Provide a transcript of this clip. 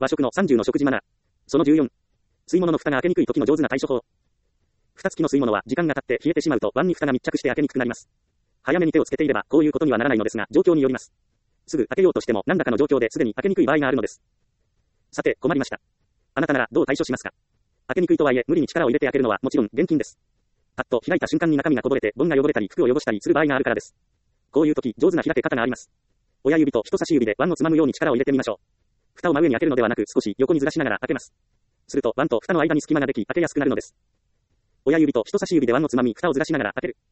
和食の30の食事マナー。その14。吸い物の蓋が開けにくい時の上手な対処法。蓋付きの吸い物は時間が経って冷えてしまうと碗に蓋が密着して開けにくくなります。早めに手をつけていればこういうことにはならないのですが、状況によります。すぐ開けようとしても何らかの状況ですでに開けにくい場合があるのです。さて、困りました。あなたならどう対処しますか？開けにくいとはいえ無理に力を入れて開けるのはもちろん厳禁です。パッと開いた瞬間に中身がこぼれて、盆が汚れたり服を汚したりする場合があるからです。こういう時、上手な開け方があります。親指と人差し指で碗をつまむように力を入れてみましょう。蓋を真上に開けるのではなく少し横にずらしながら開けます。すると碗と蓋の間に隙間ができ開けやすくなるのです。親指と人差し指で碗をつまみ蓋をずらしながら開ける。